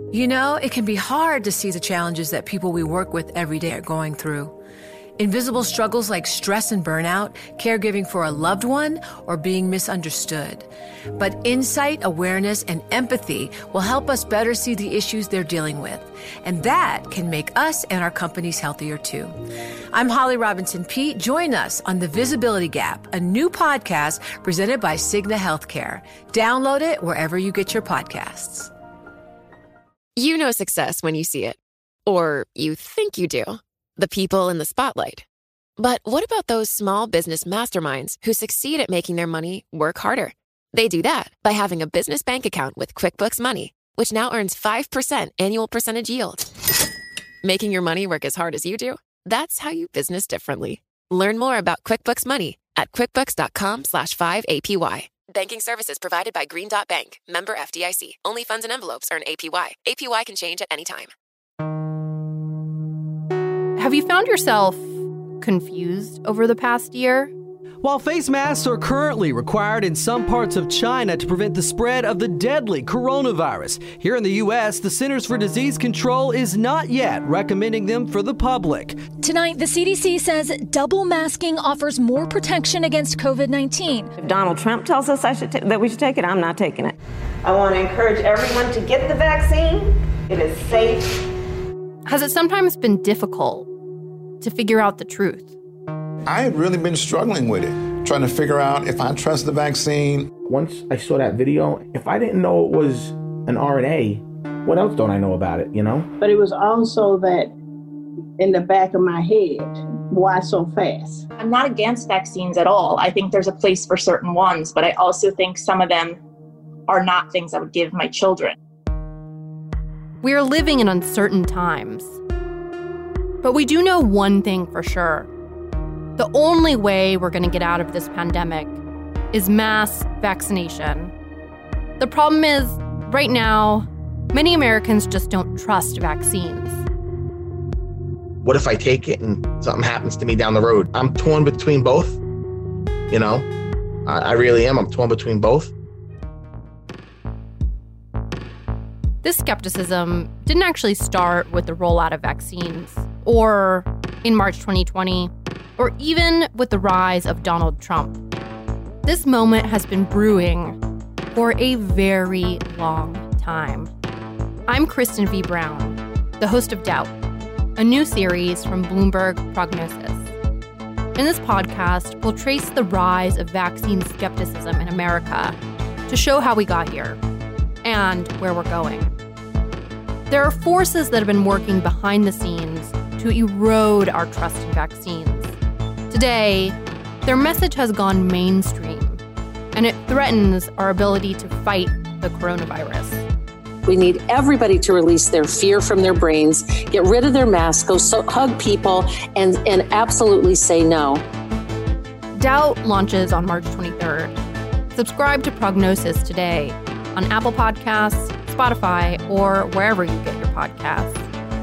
You know, it can be hard to see the challenges that people we work with every day are going through. Invisible struggles like stress and burnout, caregiving for a loved one, or being misunderstood. But insight, awareness, and empathy will help us better see the issues they're dealing with. And that can make us and our companies healthier too. I'm Holly Robinson Peete. Join us on The Visibility Gap, a new podcast presented by Cigna Healthcare. Download it wherever you get your podcasts. You know success when you see it. Or you think you do. The people in the spotlight. But what about those small business masterminds who succeed at making their money work harder? They do that by having a business bank account with QuickBooks Money, which now earns 5% annual percentage yield. Making your money work as hard as you do? That's how you business differently. Learn more about QuickBooks Money at quickbooks.com/5APY. Banking services provided by Green Dot Bank. Member FDIC. Only funds and envelopes earn APY. APY can change at any time. Have you found yourself confused over the past year? While face masks are currently required in some parts of China to prevent the spread of the deadly coronavirus, here in the U.S., the Centers for Disease Control is not yet recommending them for the public. Tonight, the CDC says double masking offers more protection against COVID-19. If Donald Trump tells us that we should take it, I'm not taking it. I want to encourage everyone to get the vaccine. It is safe. Has it sometimes been difficult to figure out the truth? I have really been struggling with it, trying to figure out if I trust the vaccine. Once I saw that video, if I didn't know it was an RNA, what else don't I know about it, you know? But it was also that in the back of my head, why so fast? I'm not against vaccines at all. I think there's a place for certain ones, but I also think some of them are not things I would give my children. We are living in uncertain times. But we do know one thing for sure. The only way we're going to get out of this pandemic is mass vaccination. The problem is, right now, many Americans just don't trust vaccines. What if I take it and something happens to me down the road? I'm torn between both. You know, I really am. I'm torn between both. This skepticism didn't actually start with the rollout of vaccines, or in March 2020, or even with the rise of Donald Trump. This moment has been brewing for a very long time. I'm Kristen V. Brown, the host of Doubt, a new series from Bloomberg Prognosis. In this podcast, we'll trace the rise of vaccine skepticism in America to show how we got here and where we're going. There are forces that have been working behind the scenes to erode our trust in vaccines. Today, their message has gone mainstream, and it threatens our ability to fight the coronavirus. We need everybody to release their fear from their brains, get rid of their masks, go hug people, and absolutely say no. Doubt launches on March 23rd. Subscribe to Prognosis today on Apple Podcasts, Spotify, or wherever you get your podcasts.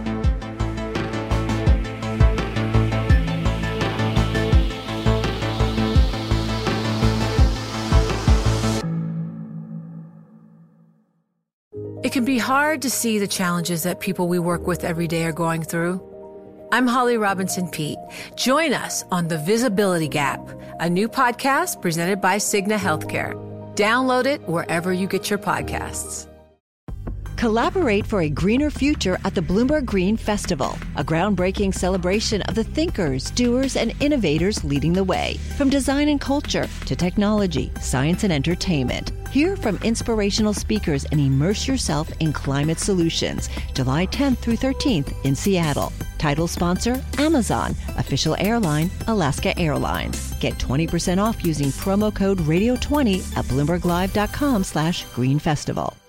It can be hard to see the challenges that people we work with every day are going through. I'm Holly Robinson Peete. Join us on The Visibility Gap, a new podcast presented by Cigna Healthcare. Download it wherever you get your podcasts. Collaborate for a greener future at the Bloomberg Green Festival, a groundbreaking celebration of the thinkers, doers, and innovators leading the way. From design and culture to technology, science, and entertainment. Hear from inspirational speakers and immerse yourself in climate solutions. July 10th through 13th in Seattle. Title sponsor, Amazon. Official airline, Alaska Airlines. Get 20% off using promo code RADIO20 at BloombergLive.com/Green Festival.